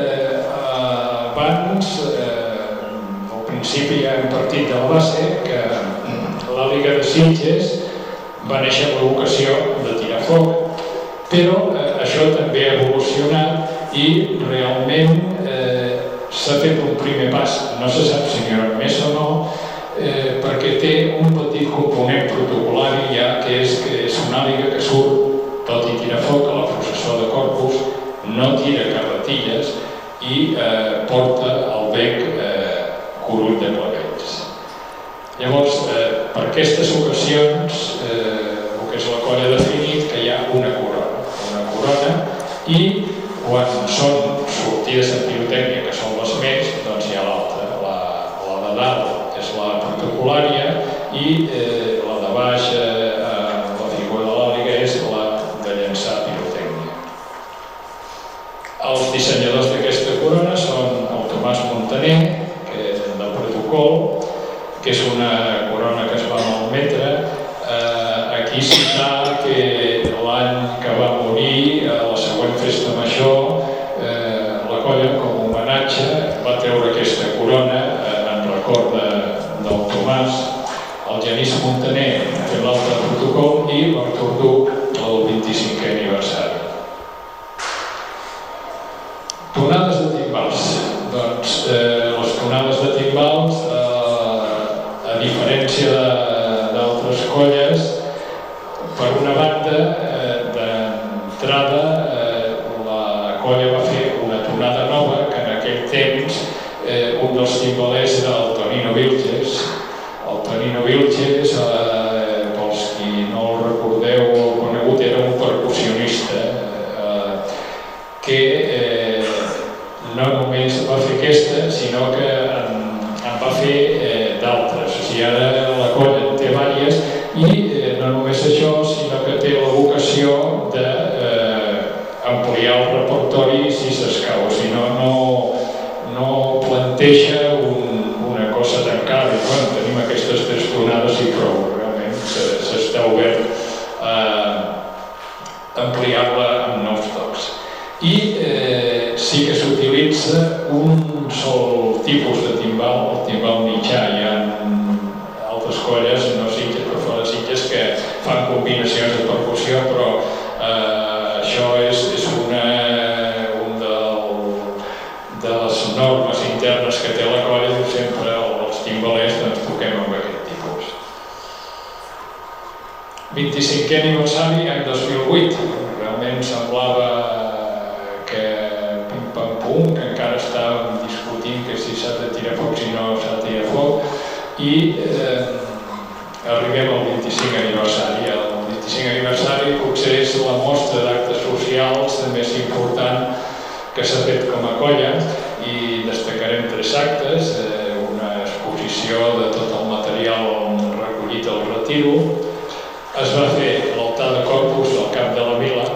abans, al principi ja hem partit de la base que l'Àliga de Sitges va néixer amb la vocació de tirar foc, però això també ha evolucionat i realment s'ha fet un primer pas, no se sap si n'hi haurà més o no, perquè té un petit component protocolari ja, que és que és una àliga que surt, tot i tirar foc, a la processó de Corpus, no tira carretilles i porta al bec curull de clavells. Llavors, per aquestes ocasions, el que és la colla ha definit que hi ha una corona, una corona, i quan són sortides en pirotècnia, que són les més, doncs hi ha l'altra, la de dalt és la protocolària i la de baix, la figura de l'àliga, és la de llançar pirotècnia. Els dissenyadors d'aquesta corona són el Tomàs Montaner, que és del protocol, que és una corona que es va malmetre. Aquí citar que l'any que va morir, a la següent festa major, la colla, com a homenatge, va treure aquesta corona en record del Tomàs, el Genís Montaner ha fet l'altre protocol i l'Artur Duc el vint-i-cinquè aniversari. Tonades de timbals. Doncs les tonades de timbals, a diferència d'altres colles, per una banda, d'entrada, la colla va fer una tonada nova, que en aquell temps un dels timbalers era el Tonino Vilches. El Tonino Vilches, pels qui no el recordeu o el conegut, era un percussionista que no només va fer aquesta, sinó que en va fer d'altres. O sigui, ara la colla en té diverses i no només això, sinó que té la vocació d'ampliar el repertori si s'escau. O sigui, no planteja una cosa tancada. Tenim aquestes tres tonades i prou. Realment s'està obert a ampliar-la amb nous tocs. I sí que s'utilitza un sol tipus de timbal, el timbal mitjà. Hi ha altres colles, no Sitges, però fora Sitges, que fan combinacions de percussió, però això és una de les normes internes que té la colla, i sempre els timbalers toquem amb aquest tipus. vint-i-cinquè aniversari, any dos mil vuit. Realment semblava que pim-pam-pum, que encara estàvem discutint que si s'ha de tirar foc, si no s'ha de tirar foc, i arribem al vint-i-cinquè aniversari. El vint-i-cinquè aniversari potser és la mostra d'actes socials més important que s'ha fet com a colla, i destacarem tres actes: una exposició de tot el material recollit al retiro, es va fer l'altar de Corpus al cap de la vila,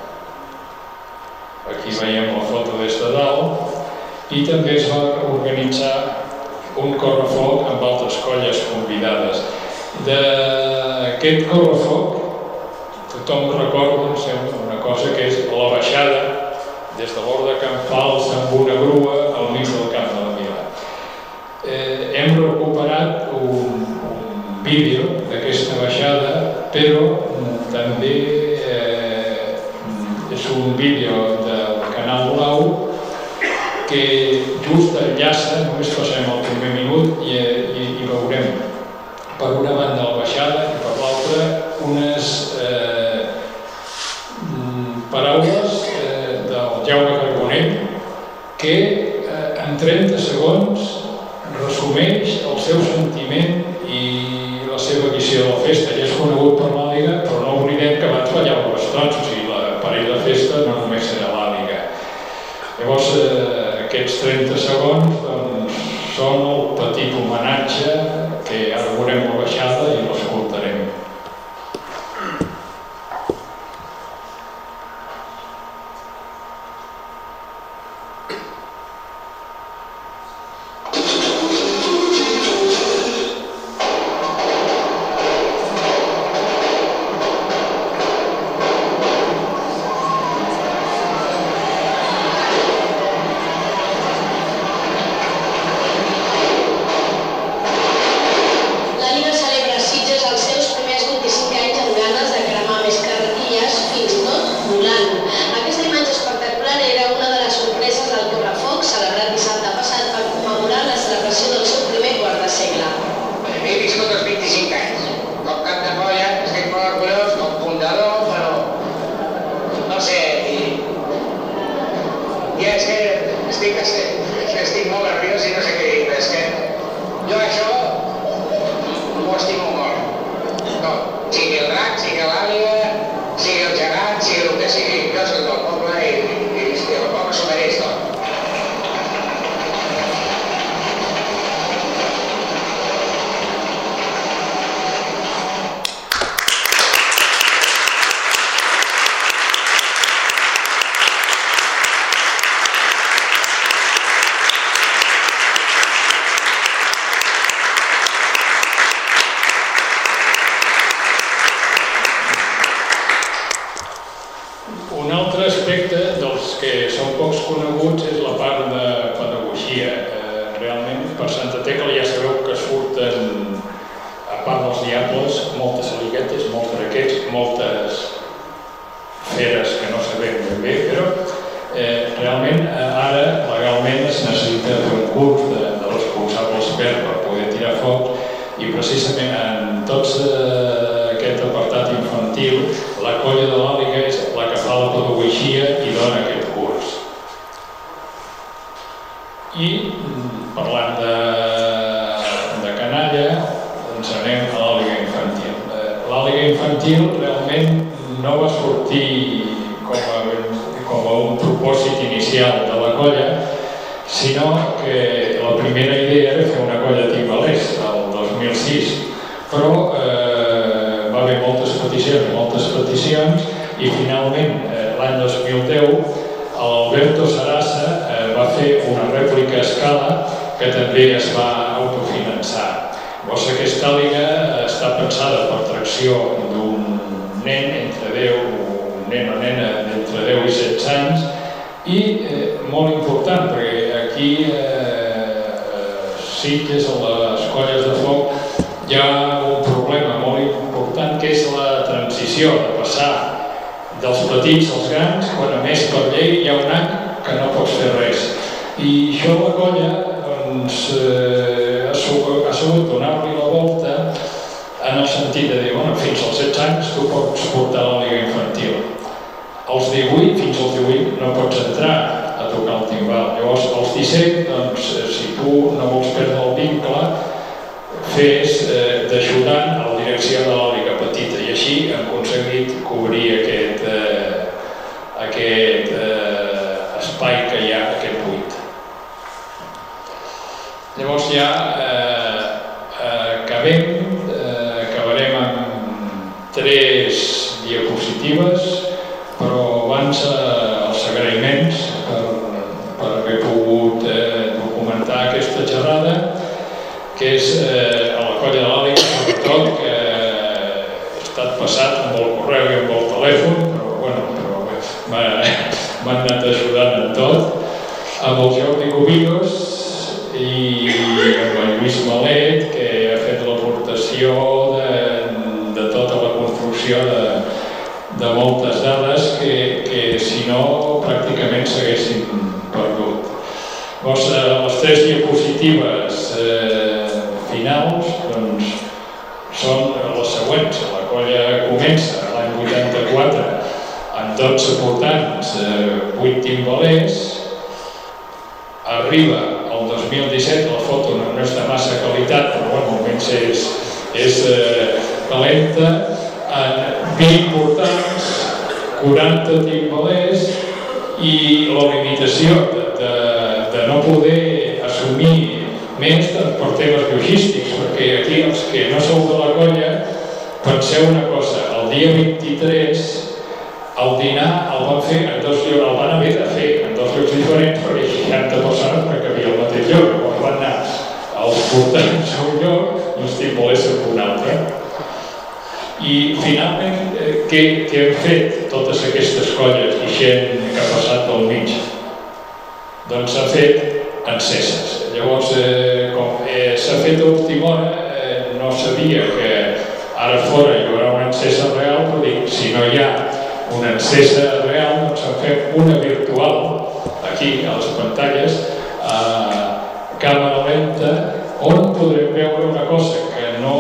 aquí veiem la foto des de dalt, i també es va organitzar un correfoc amb altres colles convidades. D'aquest correfoc tothom recorda una cosa que és la baixada des de l'Hort de Can Fals amb una grua al mig del camp de la vila. Hem recuperat un vídeo d'aquesta baixada, però també és un vídeo del Canal Blau que just enllaça, només passem el primer minut i veurem per una banda la baixada i per l'altra unes paraules del Jaume Carbonell que en trenta segons resumeix el seu sentiment i la seva visió de la festa. Ja és conegut per l'Àliga, però no oblidem que abans ballava bastons, o sigui, l'aparell de festa no només era l'Àliga. Llavors, aquests trenta segons són el petit homenatge que ara veurem la baixada i l'escoltarem. Un altre aspecte dels que són pocs coneguts és la part de pedagogia. Realment, per Santa Tecla ja sabeu que surten, a part dels diables, moltes aliguetes, molts draquets, moltes feres que no sabem ben bé, però realment ara legalment es necessita fer un curs de responsables verds per poder tirar foc i precisament en tots aquest apartat infantil la colla de l'Àliga és la que fa la pedagogia i dona aquest curs. I parlant de canalla ens anem a l'Àliga infantil. L'Àliga infantil realment no va sortir com a un propòsit inicial de la colla, sinó que la primera idea era fer una colla de timbalers el dos mil sis, però va haver moltes peticions, moltes peticions, i finalment l'any dos mil deu l'Alberto Sarasa va fer una rèplica a escala que també es va autofinançar. Llavors aquesta àliga està pensada per tracció d'un nen entre deu, un nen o nena d'entre deu i setze anys, i molt important, perquè aquí a Sitges, a les colles de foc, hi ha un problema molt important que és la transició de passar dels petits als grans, quan a més per llei hi ha un any que no pots fer res. I això la colla ha sabut donar-li la volta en el sentit de dir, bueno, fins als setze anys tu pots portar l'àliga infantil. Als divuit, fins als divuit, no pots entrar a tocar el timbal. Llavors, als disset, doncs, si tu no vols perdre el vincle, fes d'ajudant a la direcció de l'àliga petita. I així hem aconseguit cobrir aquest, aquest espai que hi ha, aquest buit. Llavors ja acabem, acabarem amb tres diapositives, però abans els agraïments per haver pogut documentar aquesta xerrada, que és a la colla de l'Àliga, sobretot, que he estat passat amb el correu i amb el telèfon, però m'han anat ajudant en tot, amb el Jordi Cubillos i amb el Lluís Malet, que ha fet l'aportació de tota la construcció de moltes dades que, si no, pràcticament s'haguessin perdut. Les tres diapositives finals són les següents. La colla comença l'any vuitanta-quatre amb dotze portants, vuit timbalers. Arriba el dos mil disset, la foto no és de massa qualitat, però almenys és calenta, amb vint portants, quaranta timbalers, i la limitació de no poder assumir més per temes logístics, perquè aquí els que no sou de la colla, penseu una cosa, el dia vint-i-tres el dinar el van fer en dos llocs, el van haver de fer en dos llocs diferents perquè seixanta persones no cabia al mateix lloc, llavors van anar els portants a un lloc i els timbalers a un altre. I finalment, què hem fet totes aquestes colles i gent que ha passat pel mig? Doncs s'ha fet enceses. Llavors, com s'ha fet a última hora, no sabia que ara fora hi haurà una encesa real, però dic, si no hi ha una encesa real, doncs en fem una virtual, aquí, a les pantalles, a càmera lenta, on podrem veure una cosa que no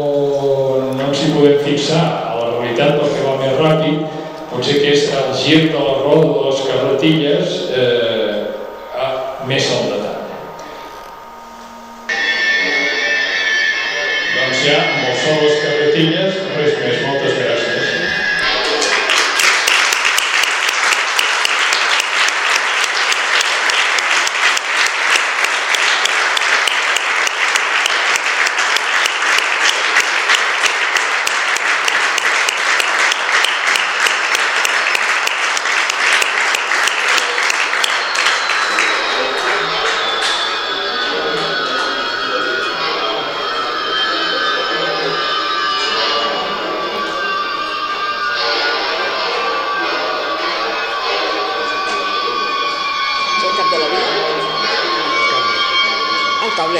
ens hi podem fixar a la realitat perquè va més ràpid, potser que és el gir de la roda de les carretilles més al detall. Doncs ja, amb el so de les carretilles, res més, moltes gràcies. cable.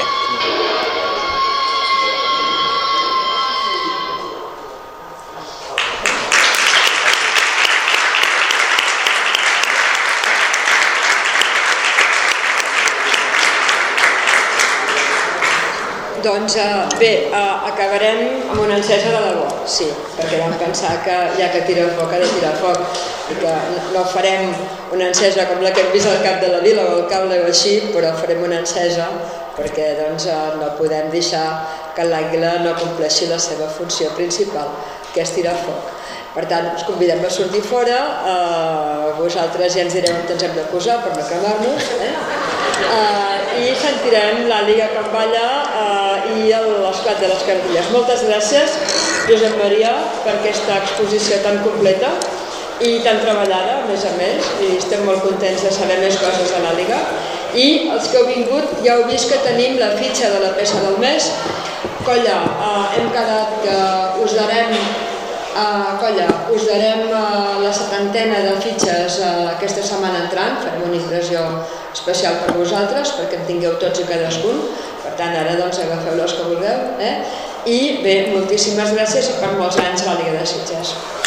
Doncs bé, acabarem amb una encesa de debò, sí, perquè vam pensar que ja que tira foc ha de tirar foc i que no farem una encesa com la que hem vist al cap de la vila o al cable o així, però farem una encesa perquè no podem deixar que l'àguila no compleixi la seva funció principal, que és tirar foc. Per tant, us convidem a sortir fora, vosaltres ja ens direu on ens hem de posar per no cremar-nos, i sentirem l'àliga quan balla i l'esclat de les cantilles. Moltes gràcies, Josep Maria, per aquesta exposició tan completa i tan treballada, a més a més, i estem molt contents de saber més coses de l'àliga. I els que heu vingut ja heu vist que tenim la fitxa de la peça del mes. Colla, hem quedat que us darem Colla, us darem la setantena de fitxes aquesta setmana entrant, farem una impressió especial per vosaltres, perquè en tingueu tots i cadascun, per tant ara doncs agafeu les que vulgueu, i bé, moltíssimes gràcies i per molts anys l'Àliga de Sitges.